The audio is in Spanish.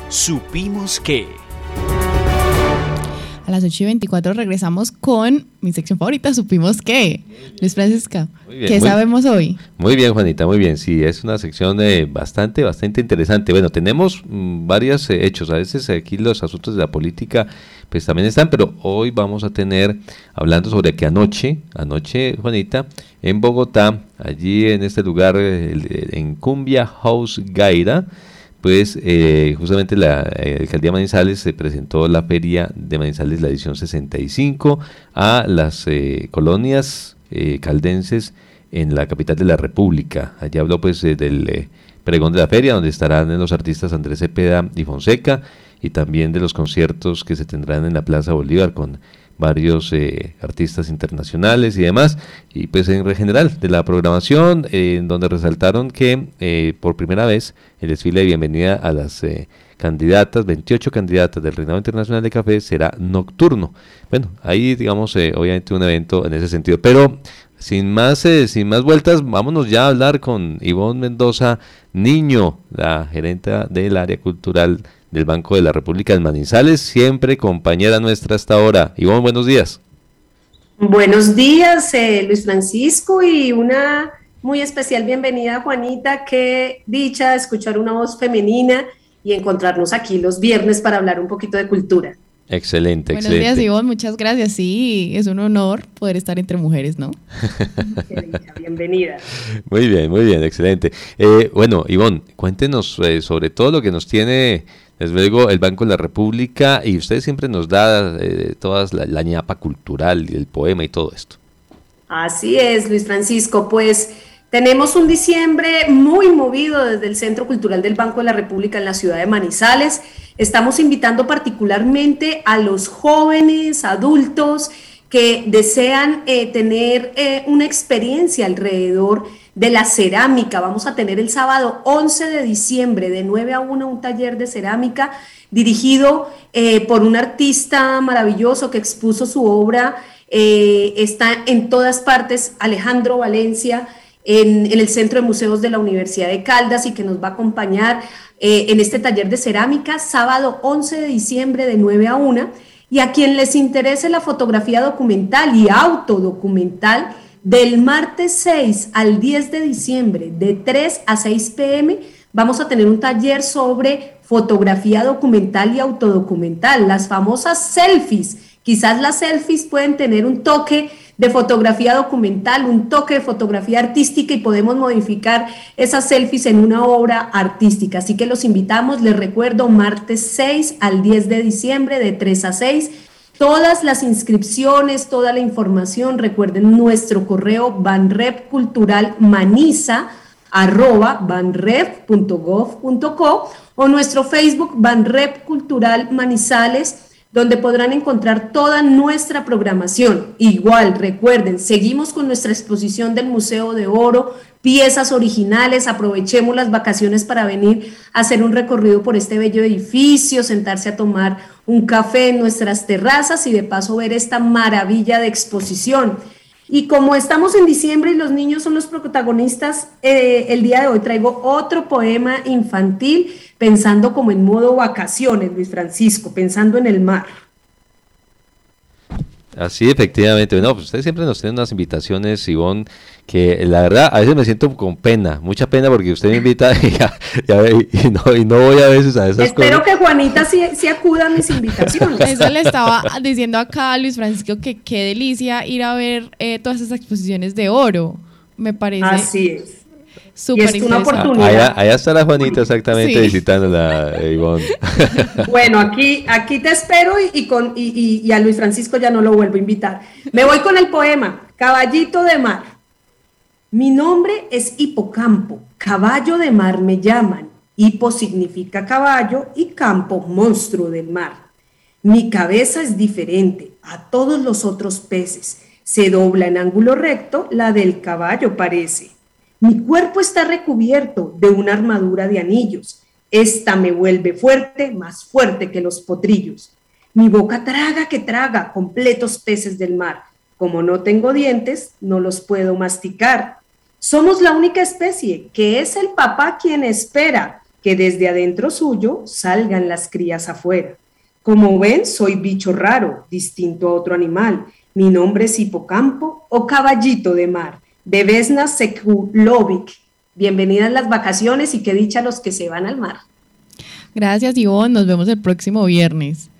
Supimos que. A las 8:24 regresamos con mi sección favorita, Supimos que. Luis Francisco, ¿qué sabemos hoy? Muy bien, Juanita, muy bien. Sí, es una sección bastante interesante. Bueno, tenemos varios hechos. A veces aquí los asuntos de la política pues también están, pero hoy vamos a tener, hablando sobre que anoche, Juanita, en Bogotá, allí en este lugar, en Cumbia House Gaira, pues justamente la Alcaldía de Manizales se presentó la Feria de Manizales, la edición 65, a las colonias caldenses en la capital de la República. Allí habló pues del pregón de la feria, donde estarán los artistas Andrés Cepeda y Fonseca, y también de los conciertos que se tendrán en la Plaza Bolívar con varios artistas internacionales y demás, y pues en general de la programación, en donde resaltaron que por primera vez el desfile de bienvenida a las 28 candidatas del Reinado Internacional de Café será nocturno. Bueno, ahí digamos obviamente un evento en ese sentido, pero sin más vueltas, vámonos ya a hablar con Ivonne Mendoza Niño, la gerenta del área cultural del Banco de la República de Manizales, siempre compañera nuestra hasta ahora. Ivonne, buenos días. Buenos días, Luis Francisco, y una muy especial bienvenida, Juanita. Qué dicha escuchar una voz femenina y encontrarnos aquí los viernes para hablar un poquito de cultura. Excelente. Buenos días, Ivonne, muchas gracias. Sí, es un honor poder estar entre mujeres, ¿no? Bienvenida. Muy bien, excelente. Bueno, Ivonne, cuéntenos sobre todo lo que nos tiene, desde luego, el Banco de la República, y usted siempre nos da toda la ñapa cultural y el poema y todo esto. Así es, Luis Francisco, pues tenemos un diciembre muy movido desde el Centro Cultural del Banco de la República en la ciudad de Manizales. Estamos invitando particularmente a los jóvenes, adultos que desean tener una experiencia alrededor de la cerámica. Vamos a tener el sábado 11 de diciembre de 9 a 1 un taller de cerámica dirigido por un artista maravilloso que expuso su obra, está en todas partes, Alejandro Valencia, en el Centro de Museos de la Universidad de Caldas, y que nos va a acompañar en este taller de cerámica, sábado 11 de diciembre de 9 a 1, y a quien les interese la fotografía documental y autodocumental, del martes 6 al 10 de diciembre, de 3 a 6 p.m., vamos a tener un taller sobre fotografía documental y autodocumental, las famosas selfies. Quizás las selfies pueden tener un toque de fotografía documental, un toque de fotografía artística, y podemos modificar esas selfies en una obra artística. Así que los invitamos, les recuerdo, martes 6 al 10 de diciembre, de 3 a 6. Todas las inscripciones, toda la información, recuerden nuestro correo banrepculturalmaniza@banrep.gov.co, o nuestro Facebook Banrep Cultural Manizales, donde podrán encontrar toda nuestra programación. Igual, recuerden, seguimos con nuestra exposición del Museo de Oro, piezas originales. Aprovechemos las vacaciones para venir a hacer un recorrido por este bello edificio, sentarse a tomar un café en nuestras terrazas y de paso ver esta maravilla de exposición. Y como estamos en diciembre y los niños son los protagonistas, el día de hoy traigo otro poema infantil, pensando como en modo vacaciones, Luis Francisco, pensando en el mar. Así, efectivamente. No, pues ustedes siempre nos tienen unas invitaciones, Ivonne, que la verdad a veces me siento con pena, mucha pena, porque usted me invita y no voy a veces a esas cosas. Espero que Juanita sí acuda a mis invitaciones. Eso le estaba diciendo acá a Luis Francisco, que qué delicia ir a ver todas esas exposiciones de oro, me parece. Así es. Súper una oportunidad. Allá estará Juanita exactamente, sí, visitándola, Ivonne. Bueno, aquí te espero y a Luis Francisco ya no lo vuelvo a invitar. Me voy con el poema, Caballito de Mar. Mi nombre es Hipocampo, caballo de mar me llaman. Hipo significa caballo y campo, monstruo del mar. Mi cabeza es diferente a todos los otros peces. Se dobla en ángulo recto, la del caballo parece. Mi cuerpo está recubierto de una armadura de anillos. Esta me vuelve fuerte, más fuerte que los potrillos. Mi boca traga que traga completos peces del mar. Como no tengo dientes, no los puedo masticar. Somos la única especie que es el papá quien espera que desde adentro suyo salgan las crías afuera. Como ven, soy bicho raro, distinto a otro animal. Mi nombre es hipocampo o caballito de mar, de Vesna Sekulovic. Bienvenidas las vacaciones y qué dicha los que se van al mar. Gracias, Ivonne. Nos vemos el próximo viernes.